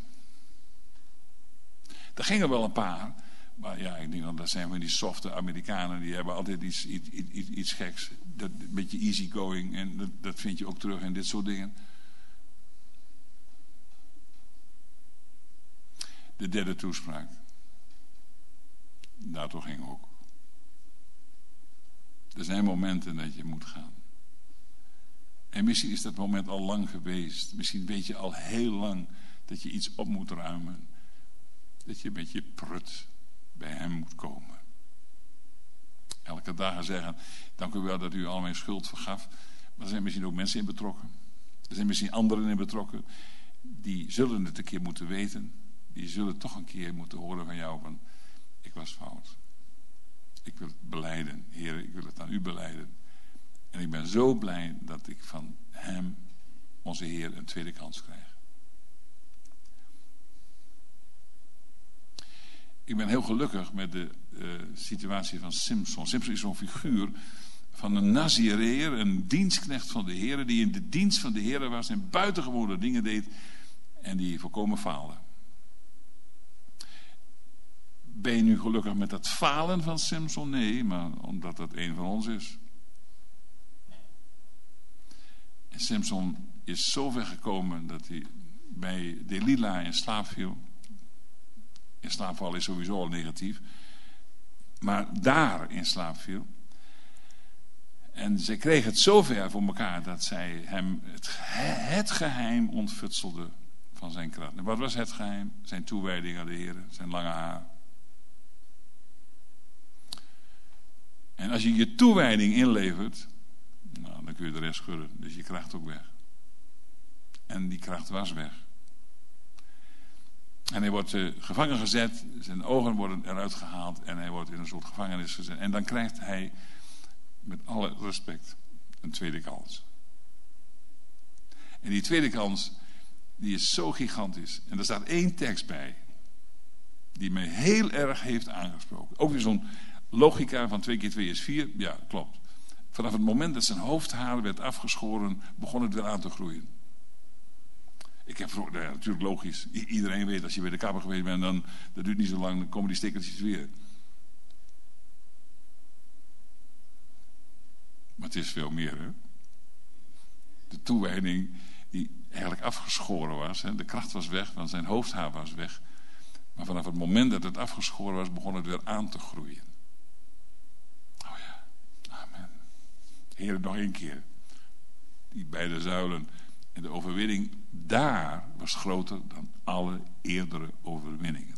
Er gingen wel een paar, maar ja, ik denk dat zijn van die softe Amerikanen, die hebben altijd iets geks. Dat een beetje easygoing, en dat vind je ook terug in dit soort dingen. De derde toespraak. Daartoe ging ook. Er zijn momenten dat je moet gaan. En misschien is dat moment al lang geweest. Misschien weet je al heel lang dat je iets op moet ruimen. Dat je met je prut bij hem moet komen. Elke dag zeggen, dank u wel dat u al mijn schuld vergaf. Maar er zijn misschien ook mensen in betrokken. Er zijn misschien anderen in betrokken. Die zullen het een keer moeten weten. Die zullen toch een keer moeten horen van jou van, ik was fout. Ik wil het belijden. Heer, ik wil het aan u belijden. En ik ben zo blij dat ik van hem, onze Heer, een tweede kans krijg. Ik ben heel gelukkig met de situatie van Simson. Simson is zo'n figuur van een Nazireër, een dienstknecht van de Heer, die in de dienst van de Heer was en buitengewone dingen deed en die volkomen faalde. Ben je nu gelukkig met dat falen van Simson? Nee, maar omdat dat een van ons is. En Simson is zo ver gekomen dat hij bij Delila in slaap viel. In slaap vallen is sowieso al negatief. Maar daar in slaap viel. En zij kreeg het zo ver voor elkaar dat zij hem het geheim ontfutselde van zijn kracht. En wat was het geheim? Zijn toewijding aan de Heer, zijn lange haar. En als je je toewijding inlevert, nou, dan kun je de rest schudden. Dus je kracht ook weg. En die kracht was weg. En hij wordt gevangen gezet, zijn ogen worden eruit gehaald en hij wordt in een soort gevangenis gezet. En dan krijgt hij, met alle respect, een tweede kans. En die tweede kans, die is zo gigantisch. En er staat 1 tekst bij, die mij heel erg heeft aangesproken. Ook weer zo'n logica van 2 keer 2 is 4, ja, klopt. Vanaf het moment dat zijn hoofdhaar werd afgeschoren, begon het weer aan te groeien. Ik heb natuurlijk logisch. Iedereen weet, als je bij de kapper geweest bent, dan dat duurt niet zo lang, dan komen die stickertjes weer. Maar het is veel meer, hè. De toewijding die eigenlijk afgeschoren was, hè. De kracht was weg, want zijn hoofdhaar was weg. Maar vanaf het moment dat het afgeschoren was, begon het weer aan te groeien. Oh ja, amen. Heer, nog 1 keer. Die beide zuilen. En de overwinning daar was groter dan alle eerdere overwinningen.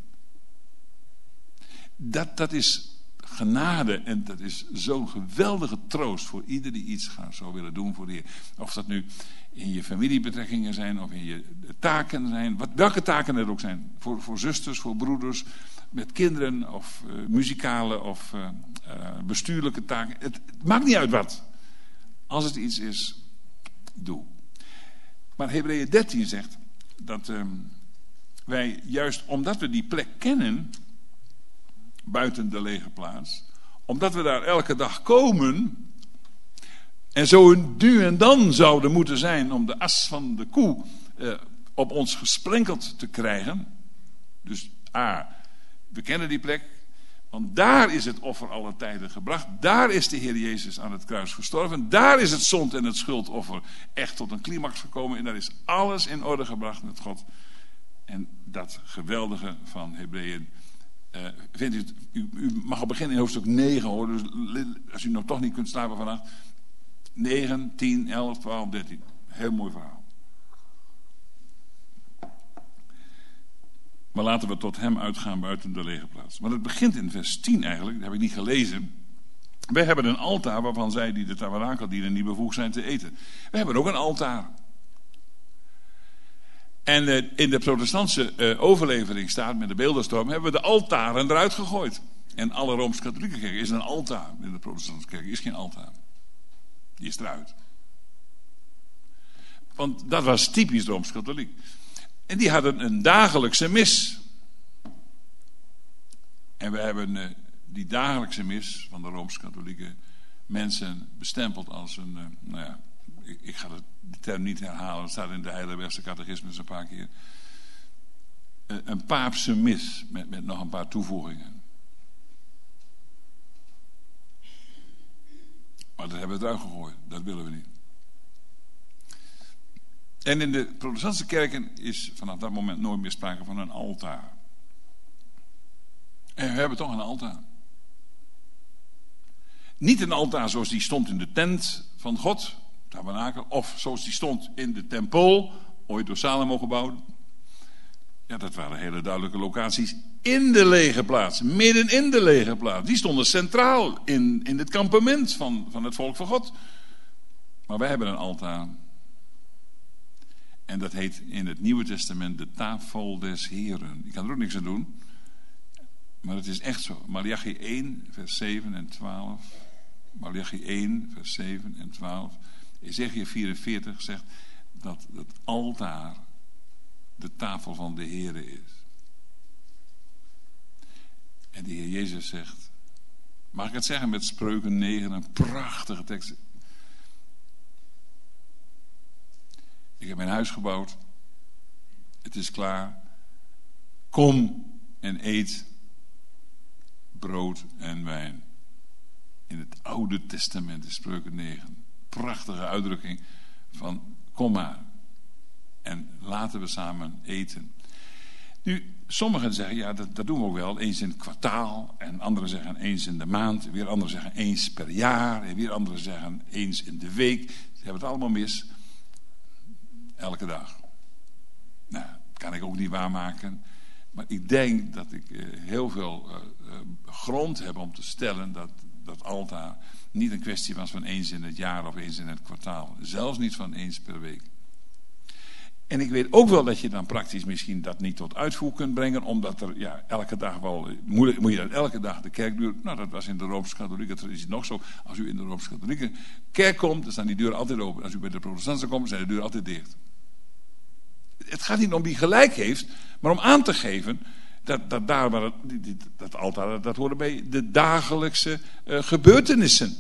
Dat is genade en dat is zo'n geweldige troost voor ieder die iets zou willen doen voor de Heer. Of dat nu in je familiebetrekkingen zijn of in je taken zijn, welke taken er ook zijn. Voor zusters, voor broeders, met kinderen of muzikale of bestuurlijke taken. Het maakt niet uit wat. Als het iets is, doe. Maar Hebreeën 13 zegt dat wij juist omdat we die plek kennen, buiten de legerplaats, omdat we daar elke dag komen, En zo nu en dan zou er moeten zijn om de as van de koe op ons gesprenkeld te krijgen. Dus we kennen die plek. Want daar is het offer aller tijden gebracht. Daar is de Heer Jezus aan het kruis gestorven. Daar is het zond- en het schuldoffer echt tot een climax gekomen. En daar is alles in orde gebracht met God. En dat geweldige van Hebreeën. Vindt u, u mag al beginnen in hoofdstuk 9 hoor. Dus als u nog toch niet kunt slapen vannacht. 9, 10, 11, 12, 13. Heel mooi verhaal. Maar laten we tot hem uitgaan buiten de lege plaats. Want het begint in vers 10 eigenlijk, dat heb ik niet gelezen. Wij hebben een altaar waarvan zij die de tabernakel dienen niet bevoegd zijn te eten. We hebben ook een altaar. En in de protestantse overlevering staat met de beeldenstorm, hebben we de altaren eruit gegooid. En alle Rooms-Katholieke kerk is een altaar. In de protestantse kerk is geen altaar. Die is eruit. Want dat was typisch Rooms-Katholiek. En die hadden een dagelijkse mis. En we hebben die dagelijkse mis van de Rooms-Katholieke mensen bestempeld als een, ik ga de term niet herhalen, het staat in de Heidelbergse catechismus een paar keer. Een paapse mis met nog een paar toevoegingen. Maar dat hebben we eruit gegooid, dat willen we niet. En in de protestantse kerken is vanaf dat moment nooit meer sprake van een altaar. En we hebben toch een altaar. Niet een altaar zoals die stond in de tent van God, tabernakel, of zoals die stond in de tempel, ooit door Salomo gebouwd. Ja, dat waren hele duidelijke locaties in de lege plaats, midden in de lege plaats. Die stonden centraal in het kampement van het volk van God. Maar wij hebben een altaar. En dat heet in het Nieuwe Testament de tafel des Heren. Ik kan er ook niks aan doen. Maar het is echt zo. Maleachi 1, vers 7 en 12. Maleachi 1, vers 7 en 12. Ezechiël 44 zegt dat het altaar de tafel van de Heren is. En de Heer Jezus zegt, mag ik het zeggen met Spreuken 9, een prachtige tekst. Ik heb mijn huis gebouwd. Het is klaar. Kom en eet brood en wijn. In het Oude Testament is Spreuken 9. Prachtige uitdrukking van kom maar. En laten we samen eten. Nu, sommigen zeggen, ja, dat doen we ook wel, eens in het kwartaal. En anderen zeggen eens in de maand. Weer anderen zeggen eens per jaar. En weer anderen zeggen eens in de week. Ze hebben het allemaal mis. Elke dag. Nou, kan ik ook niet waarmaken. Maar ik denk dat ik heel veel grond heb om te stellen dat altaar niet een kwestie was van eens in het jaar of eens in het kwartaal. Zelfs niet van eens per week. En ik weet ook wel dat je dan praktisch misschien dat niet tot uitvoer kunt brengen, omdat er elke dag wel, moet je elke dag de kerk duren. Nou, dat was in de Rooms-Katholieke traditie nog zo. Als u in de Rooms-Katholieke kerk komt, dan staan die deuren altijd open. Als u bij de protestanten komt, zijn de deuren altijd dicht. Het gaat niet om wie gelijk heeft, maar om aan te geven dat daar waar dat altaar, dat hoort bij de dagelijkse gebeurtenissen.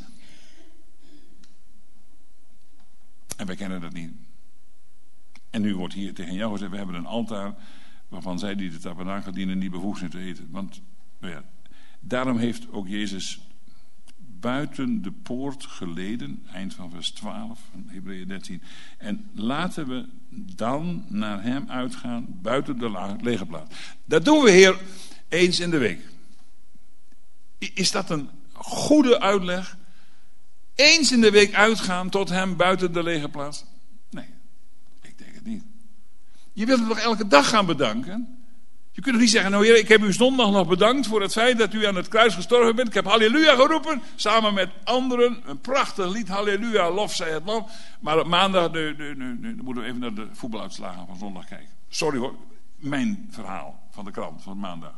En wij kennen dat niet. En nu wordt hier tegen jou gezegd, we hebben een altaar waarvan zij die de tabernakel dienen niet bevoegd zijn te eten. Want daarom heeft ook Jezus buiten de poort geleden, eind van vers 12 van Hebreeën 13. En laten we dan naar hem uitgaan buiten de lege plaats. Dat doen we, Heer, eens in de week. Is dat een goede uitleg? Eens in de week uitgaan tot hem buiten de lege plaats? Nee, ik denk het niet. Je wilt hem toch elke dag gaan bedanken? Je kunt toch niet zeggen, nou Heer, ik heb u zondag nog bedankt voor het feit dat u aan het kruis gestorven bent. Ik heb halleluja geroepen, samen met anderen. Een prachtig lied, halleluja, lof zij het land. Maar op maandag, nu moeten we even naar de voetbaluitslagen van zondag kijken. Sorry hoor, mijn verhaal van de krant van maandag.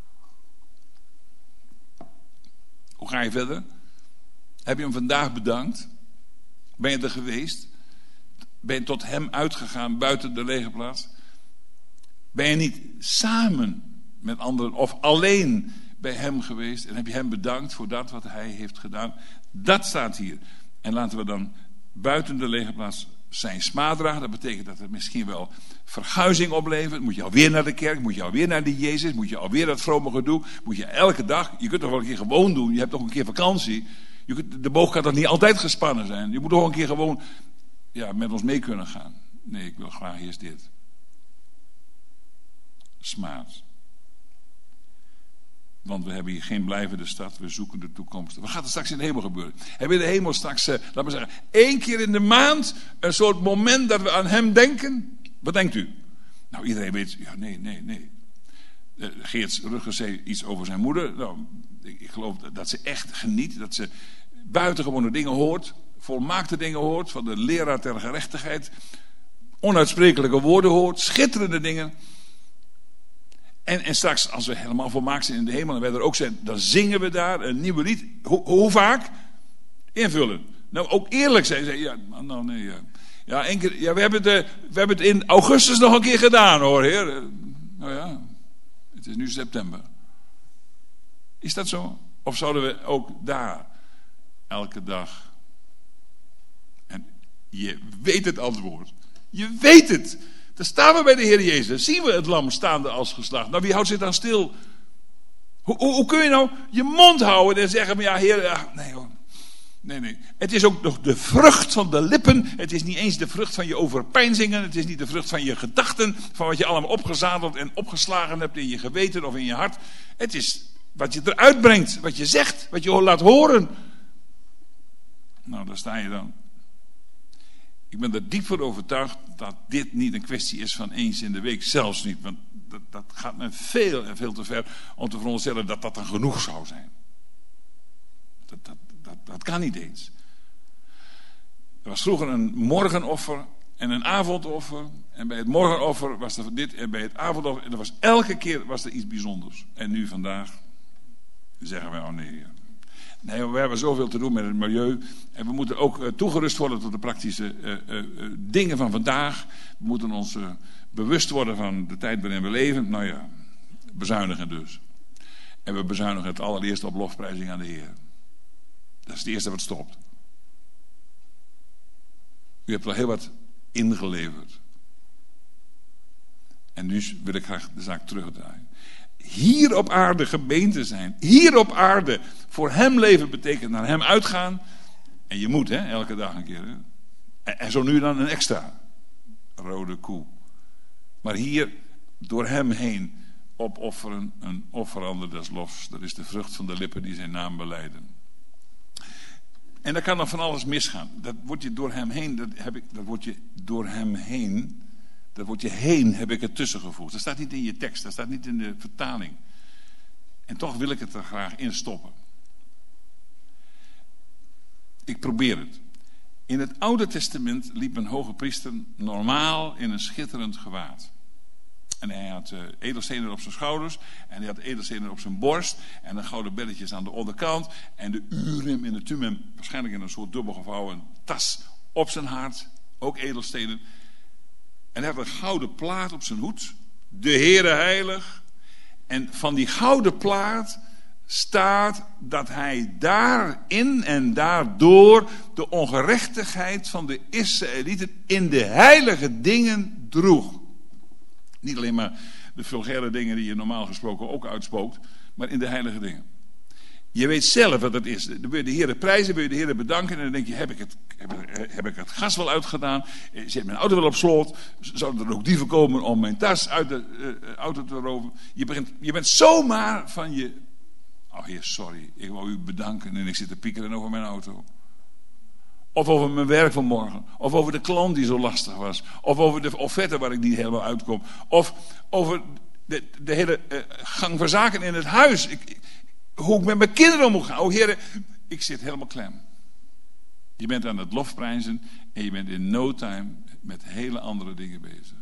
Hoe ga je verder? Heb je hem vandaag bedankt? Ben je er geweest? Ben je tot hem uitgegaan buiten de lege plaats? Ben je niet samen met anderen of alleen bij hem geweest en heb je hem bedankt voor dat wat hij heeft gedaan? Dat staat hier. En laten we dan buiten de legerplaats zijn smaad dragen. Dat betekent dat het misschien wel verguizing oplevert. Moet je alweer naar de kerk, moet je alweer naar die Jezus, moet je alweer dat vrome gedoe, moet je elke dag, je kunt toch wel een keer gewoon doen, je hebt toch een keer vakantie. De boog kan toch niet altijd gespannen zijn. Je moet toch een keer gewoon met ons mee kunnen gaan. Nee, ik wil graag eerst dit. Smaad. Want we hebben hier geen blijvende stad, we zoeken de toekomst. Wat gaat er straks in de hemel gebeuren? Hebben we in de hemel straks, laten we zeggen, 1 keer in de maand een soort moment dat we aan hem denken? Wat denkt u? Nou, iedereen weet, nee. Geert Rutgers zei iets over zijn moeder. Nou, ik geloof dat ze echt geniet, dat ze buitengewone dingen hoort, volmaakte dingen hoort, van de leraar ter gerechtigheid, onuitsprekelijke woorden hoort, schitterende dingen. En straks, als we helemaal volmaakt zijn in de hemel en wij er ook zijn, dan zingen we daar een nieuwe lied. Hoe vaak? Invullen. Nou, ook eerlijk zijn. Ja, 1 keer, we hebben het in augustus nog een keer gedaan, hoor, heer. Nou ja, het is nu september. Is dat zo? Of zouden we ook daar elke dag... En je weet het antwoord. Je weet het. Dan staan we bij de Heer Jezus. Zien we het lam staande als geslacht. Nou, wie houdt zich dan stil? Hoe kun je nou je mond houden en zeggen... Maar ja, Heer, nee hoor. Nee. Het is ook nog de vrucht van de lippen. Het is niet eens de vrucht van je overpeinzingen. Het is niet de vrucht van je gedachten. Van wat je allemaal opgezadeld en opgeslagen hebt in je geweten of in je hart. Het is wat je eruit brengt. Wat je zegt. Wat je laat horen. Nou, daar sta je dan. Ik ben er diep van overtuigd dat dit niet een kwestie is van eens in de week. Zelfs niet, want dat gaat me veel en veel te ver om te veronderstellen dat dat dan genoeg zou zijn. Dat kan niet eens. Er was vroeger een morgenoffer en een avondoffer. En bij het morgenoffer was er dit en bij het avondoffer. En elke keer was er iets bijzonders. En nu vandaag zeggen wij, nee, we hebben zoveel te doen met het milieu. En we moeten ook toegerust worden tot de praktische dingen van vandaag. We moeten ons bewust worden van de tijd waarin we leven. Nou ja, bezuinigen dus. En we bezuinigen het allereerst op lofprijzing aan de Heer. Dat is het eerste wat stopt. U hebt wel heel wat ingeleverd. En nu wil ik graag de zaak terugdraaien. Hier op aarde gemeente zijn. Hier op aarde voor hem leven betekent naar hem uitgaan. En je moet elke dag een keer. En zo nu dan een extra. Rode koe. Maar hier door hem heen opofferen. Een offerander des lofs. Dat is de vrucht van de lippen die zijn naam belijden. En daar kan nog van alles misgaan. Dat wordt je door hem heen. Dat wordt je door hem heen. Dat wordt je heen, heb ik het tussengevoegd. Dat staat niet in je tekst, dat staat niet in de vertaling. En toch wil ik het er graag in stoppen. Ik probeer het. In het Oude Testament liep een hoge priester normaal in een schitterend gewaad. En hij had edelstenen op zijn schouders. En hij had edelstenen op zijn borst. En de gouden belletjes aan de onderkant. En de Urim en de Thummim. Waarschijnlijk in een soort dubbelgevouwen tas op zijn hart. Ook edelstenen. En hij had een gouden plaat op zijn hoed. De Heere heilig. En van die gouden plaat staat dat hij daarin en daardoor de ongerechtigheid van de Israëlieten in de heilige dingen droeg. Niet alleen maar de vulgaire dingen die je normaal gesproken ook uitspookt, maar in de heilige dingen. Je weet zelf wat het is. Dan wil je de Heere prijzen, wil je de Heere bedanken en dan denk je, heb ik het gas wel uitgedaan? Zit mijn auto wel op slot? Zouden er ook dieven komen om mijn tas uit de auto te roven? Je bent zomaar van je... Oh Heer, sorry, ik wou u bedanken en ik zit te piekeren over mijn auto. Of over mijn werk van morgen. Of over de klant die zo lastig was. Of over de offerte waar ik niet helemaal uitkom. Of over de hele gang van zaken in het huis. Hoe ik met mijn kinderen om moet gaan. Oh Heer, ik zit helemaal klem. Je bent aan het lofprijzen en je bent in no time met hele andere dingen bezig.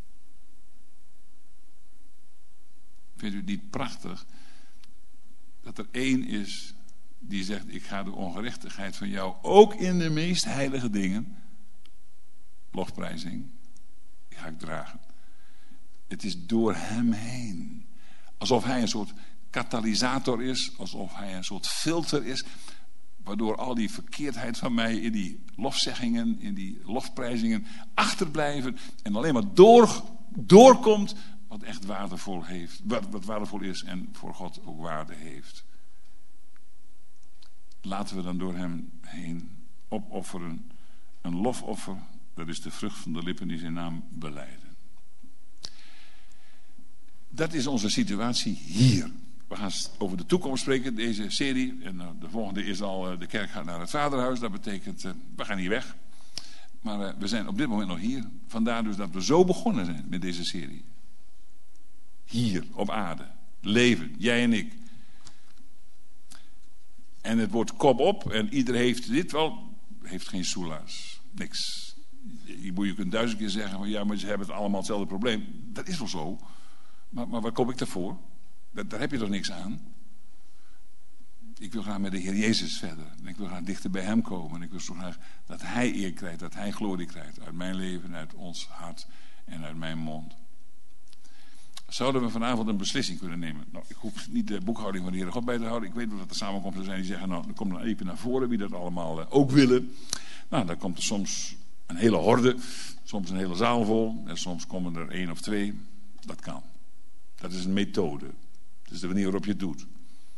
Vindt u het niet prachtig dat er één is die zegt, ik ga de ongerechtigheid van jou ook in de meest heilige dingen, lofprijzing, die ga ik dragen. Het is door hem heen. Alsof hij een soort katalysator is, alsof hij een soort filter is. Waardoor al die verkeerdheid van mij in die lofzeggingen, in die lofprijzingen achterblijven. En alleen maar doorkomt wat echt waardevol heeft. Wat waardevol is en voor God ook waarde heeft. Laten we dan door hem heen opofferen. Een lofoffer, dat is de vrucht van de lippen die zijn naam belijden. Dat is onze situatie hier. We gaan over de toekomst spreken, deze serie. En de volgende is al, de kerk gaat naar het vaderhuis. Dat betekent, we gaan hier weg. Maar we zijn op dit moment nog hier. Vandaar dus dat we zo begonnen zijn met deze serie. Hier, op aarde. Leven, jij en ik. En het wordt kop op. En ieder heeft dit wel. Heeft geen soelaas. Niks. Je kunt 1000 keer zeggen van ja, maar ze hebben het allemaal hetzelfde probleem. Dat is wel zo. Maar waar kom ik daarvoor? Daar heb je toch niks aan? Ik wil graag met de Heer Jezus verder. En ik wil graag dichter bij hem komen. En ik wil zo graag dat hij eer krijgt, dat hij glorie krijgt. Uit mijn leven, uit ons hart en uit mijn mond. Zouden we vanavond een beslissing kunnen nemen? Nou, ik hoef niet de boekhouding van de Heere God bij te houden. Ik weet wel dat er samenkomsten zijn die zeggen, nou, dan kom dan even naar voren wie dat allemaal ook willen. Nou, dan komt er soms een hele horde, soms een hele zaal vol. En soms komen er 1 of 2. Dat kan. Dat is een methode. Dat is de manier waarop je het doet.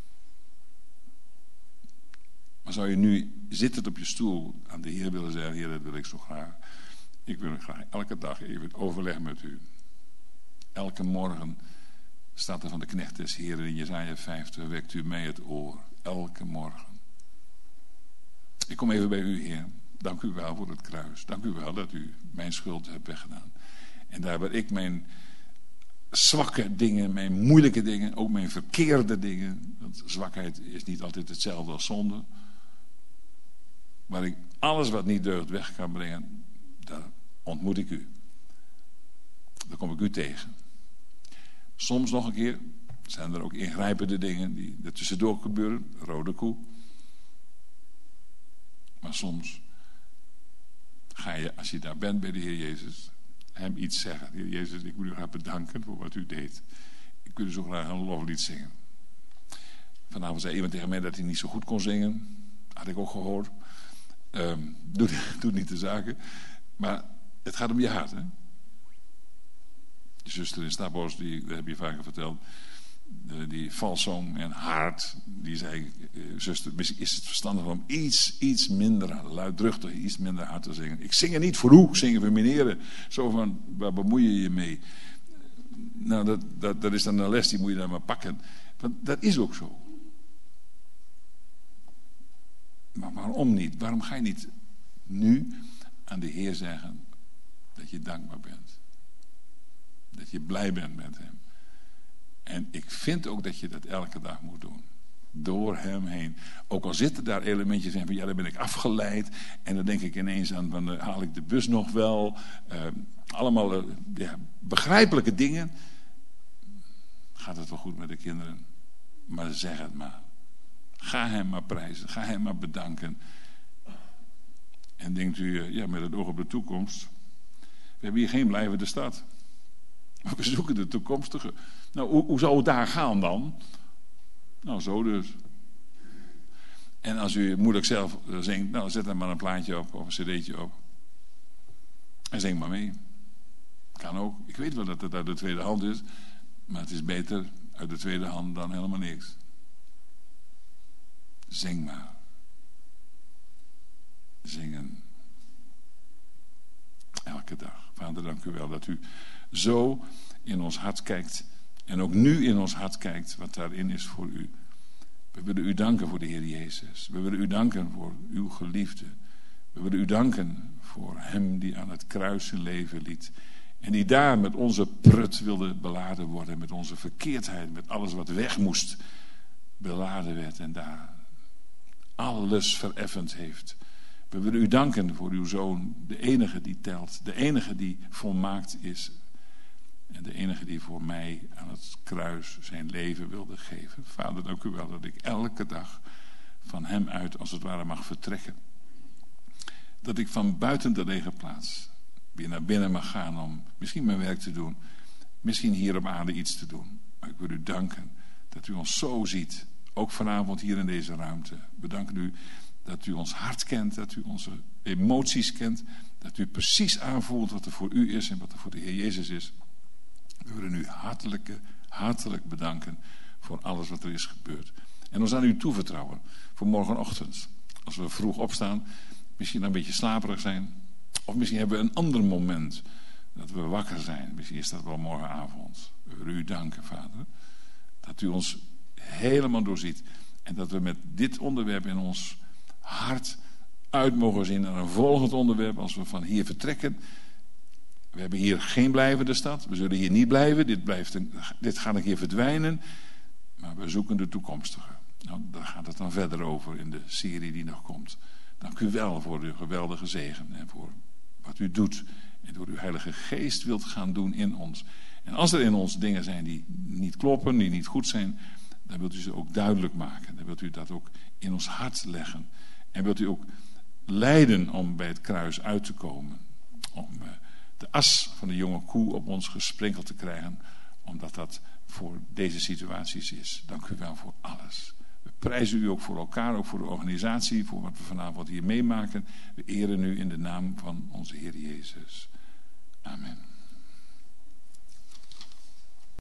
Maar zou je nu zittend op je stoel aan de Heer willen zeggen, Heer, dat wil ik zo graag. Ik wil graag elke dag even het overleg met u. Elke morgen staat er van de knecht des Heeren in Jesaja 50, wekt u mij het oor. Elke morgen. Ik kom even bij u, Heer. Dank u wel voor het kruis. Dank u wel dat u mijn schuld hebt weggedaan. En daar waar ik mijn zwakke dingen, mijn moeilijke dingen, ook mijn verkeerde dingen. Want zwakheid is niet altijd hetzelfde als zonde. Waar ik alles wat niet deugt weg kan brengen, daar ontmoet ik u. Daar kom ik u tegen. Soms nog een keer zijn er ook ingrijpende dingen die er tussendoor gebeuren. Rode koe. Maar soms ga je, als je daar bent bij de Heer Jezus, hem iets zeggen. Heer Jezus, ik wil u graag bedanken voor wat u deed. Ik wil u zo graag een loflied zingen. Vanavond zei iemand tegen mij dat hij niet zo goed kon zingen. Had ik ook gehoord. Doe niet de zaken. Maar het gaat om je hart, hè. Die zuster in Stabos, dat heb je vaker verteld. Die valsong en hart. Die zei, zuster, is het verstandig om iets minder luidruchtig, iets minder hard te zingen. Ik zing er niet voor u, ik zing voor meneer. Zo van, waar bemoei je je mee? Nou, dat is dan een les, die moet je dan maar pakken. Want dat is ook zo. Maar waarom niet? Waarom ga je niet nu aan de Heer zeggen dat je dankbaar bent? Dat je blij bent met hem. En ik vind ook dat je dat elke dag moet doen. Door hem heen. Ook al zitten daar elementjes in van ja, dan ben ik afgeleid. En dan denk ik ineens aan van haal ik de bus nog wel. Allemaal begrijpelijke dingen. Gaat het wel goed met de kinderen? Maar zeg het maar. Ga hem maar prijzen. Ga hem maar bedanken. En denkt u, met het oog op de toekomst. We hebben hier geen blijvende stad. Maar we zoeken de toekomstige. Nou, hoe zou het daar gaan dan? Nou, zo dus. En als u moeilijk zelf zingt, nou, zet er maar een plaatje op of een cd'tje op. En zing maar mee. Kan ook. Ik weet wel dat het uit de tweede hand is. Maar het is beter uit de tweede hand dan helemaal niks. Zing maar. Zingen. Elke dag. Vader, dank u wel dat u zo in ons hart kijkt. En ook nu in ons hart kijkt wat daarin is voor u. We willen u danken voor de Heer Jezus. We willen u danken voor uw geliefde. We willen u danken voor hem die aan het kruis zijn leven liet. En die daar met onze prut wilde beladen worden. Met onze verkeerdheid, met alles wat weg moest beladen werd. En daar alles vereffend heeft. We willen u danken voor uw zoon. De enige die telt. De enige die volmaakt is. En de enige die voor mij aan het kruis zijn leven wilde geven. Vader, dank u wel dat ik elke dag van hem uit als het ware mag vertrekken. Dat ik van buiten de lege plaats weer naar binnen mag gaan om misschien mijn werk te doen. Misschien hier op aarde iets te doen. Maar ik wil u danken dat u ons zo ziet. Ook vanavond hier in deze ruimte. We danken u dat u ons hart kent, dat u onze emoties kent, dat u precies aanvoelt wat er voor u is en wat er voor de Heer Jezus is. We willen u hartelijk bedanken voor alles wat er is gebeurd. En ons aan u toevertrouwen voor morgenochtend. Als we vroeg opstaan, misschien een beetje slaperig zijn. Of misschien hebben we een ander moment dat we wakker zijn. Misschien is dat wel morgenavond. We willen u danken, Vader. Dat u ons helemaal doorziet. En dat we met dit onderwerp in ons hart uit mogen zien naar een volgend onderwerp als we van hier vertrekken. We hebben hier geen blijvende stad. We zullen hier niet blijven. Dit gaat een keer verdwijnen. Maar we zoeken de toekomstige. Nou, daar gaat het dan verder over in de serie die nog komt. Dank u wel voor uw geweldige zegen en voor wat u doet. En door uw Heilige Geest wilt gaan doen in ons. En als er in ons dingen zijn die niet kloppen, die niet goed zijn, dan wilt u ze ook duidelijk maken. Dan wilt u dat ook in ons hart leggen. En wilt u ook leiden om bij het kruis uit te komen. Om de as van de jonge koe op ons gesprenkeld te krijgen. Omdat dat voor deze situaties is. Dank u wel voor alles. We prijzen u ook voor elkaar, ook voor de organisatie, voor wat we vanavond hier meemaken. We eren u in de naam van onze Heer Jezus. Amen.